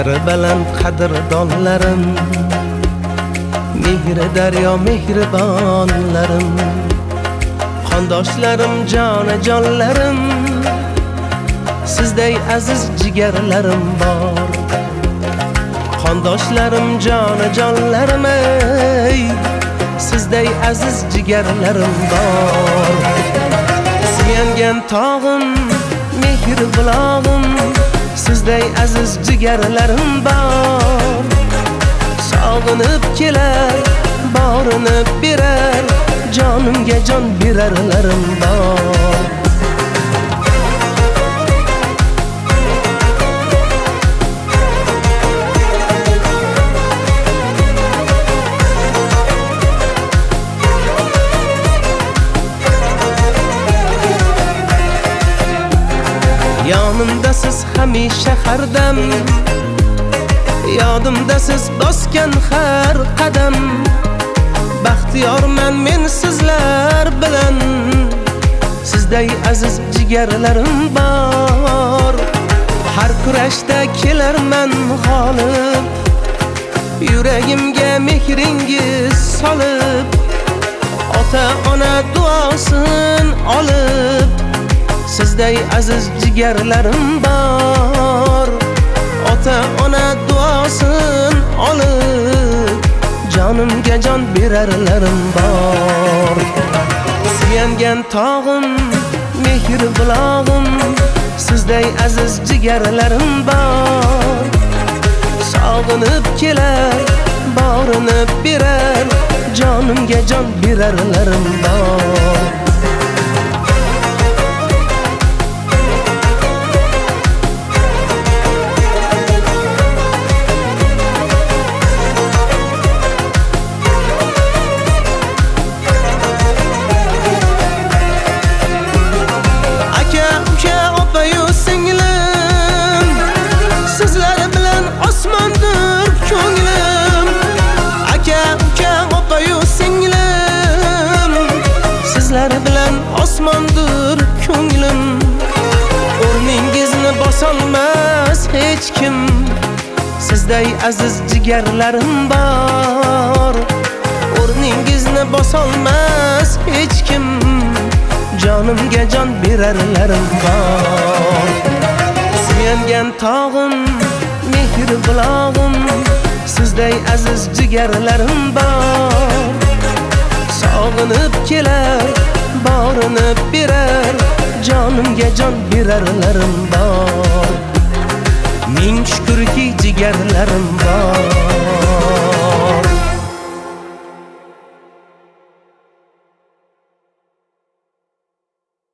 qadri baland qadrdonlarim, mehri daryo mehribonlarim, qondoshlarim jonajonlarim, sizday aziz jigarlarim bor. Qondoshlarim jonajonlarim, ey sizday aziz jigarlarim bor. Suyangan tog'im, mehr bulog'im, sizday aziz jigarlarim bor. Sog'inib kelar, borinib berar, jonimga jon berarlarim bor. Yonimda siz hamisha hardam, yodimda siz bosgan har qadam. Baxtiyorman men sizlar bilan, sizday aziz jigarlarim bor. Har kurashda kelarman g'olib, yuragimga mehringiz solib, ota ona duosin olib, sizday aziz jigarlarim bor. Ota ona duosin olib, jonimga jon berarlarim bor. Suyangan tog'im, mehr bulog'im, sizday aziz jigarlarim bor. Sog'inib kelar, borinib berar, jonimga jon berarlarim bor. Sizlar bilan osmondir ko'nglim, o'rningizni bosolmas hech kim. Sizday aziz jigarlarim bor, o'rningizni bosolmas hech kim. Jonimga jon berarlarim bor. Suyangan tog'im, mehr bulog'im, sizday aziz jigarlarim bor. Sog'inib kelar, borinib berar, jonimga jon berarlarim bor. Ming shukrki jigarlarim bor.